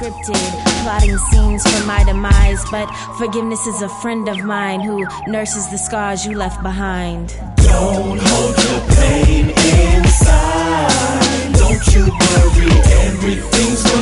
scripted, plotting scenes for my demise. But forgiveness is a friend of mine who nurses the scars you left behind. Don't hold your pain inside. Don't you worry, everything's